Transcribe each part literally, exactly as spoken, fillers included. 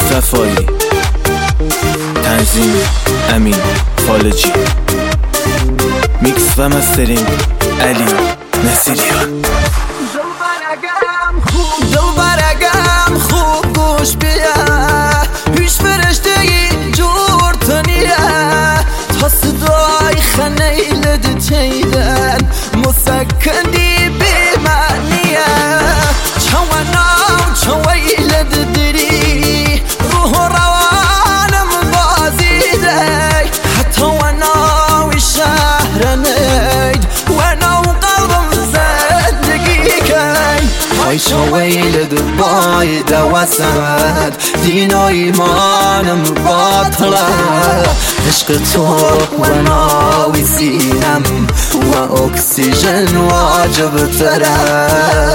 مصطفایی، تنظیم امین فالجی، میکس و مسترینگ علی نصیریان. دل برگم خوب گوش بیا، هیچ فرشتگی جور تنیه تا صدای خنیل دتیدن مسکندی بیمانیه چواناو چویل ددری روح روانم بازیده حتی وناوی شهر نید وناو قلبم زندگی کن های چویل دبای دوسد دین و ایمانم باطله عشق تو وناوی سینم و اکسیژن واجب تره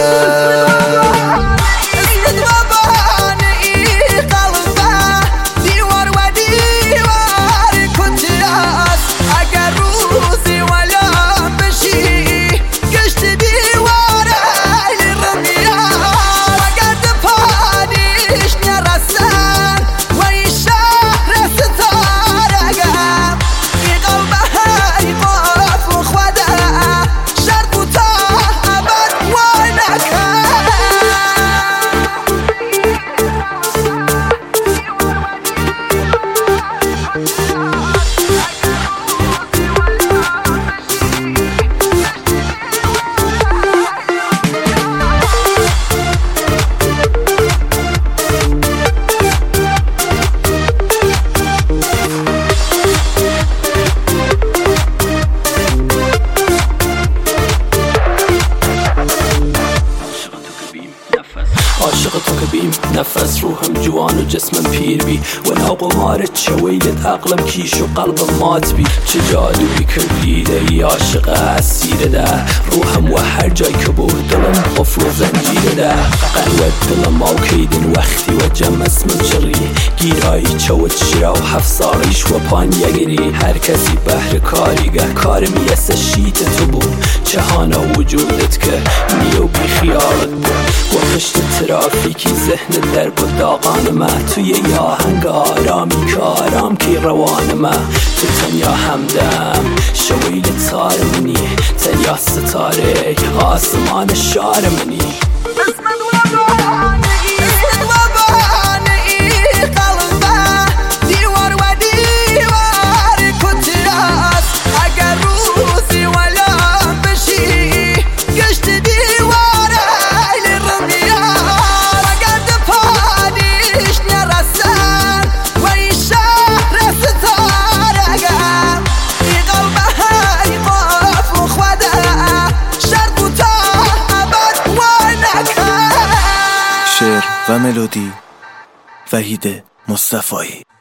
عاشق تو که بیم نفس روحم جوان و جسمم پیر بی و ناقمارت چویلت عقلم کیش و قلبم مات بی چه جادوی کردیده ای عاشق اسیره ده روحم و هر جای که بود دلم قفل و زنجیره ده قلوت دلم آوکیدن وقتی و جمع اسمم چغی گیرایی چوت شرا و هفت ساریش و پان یگری هر کسی بهر کاریگه کار میسه شیت تو بود چهانا وجودت که نیو بی خیالت بود و پشت ترافیکی ذهن در بود داغان من توی یه آهنگ آرامی که آرام کی روان من تو تنیا همدم شویل تار منی تنیا ستاره آسمان شار منی شعر و ملودی وحید مصطفایی.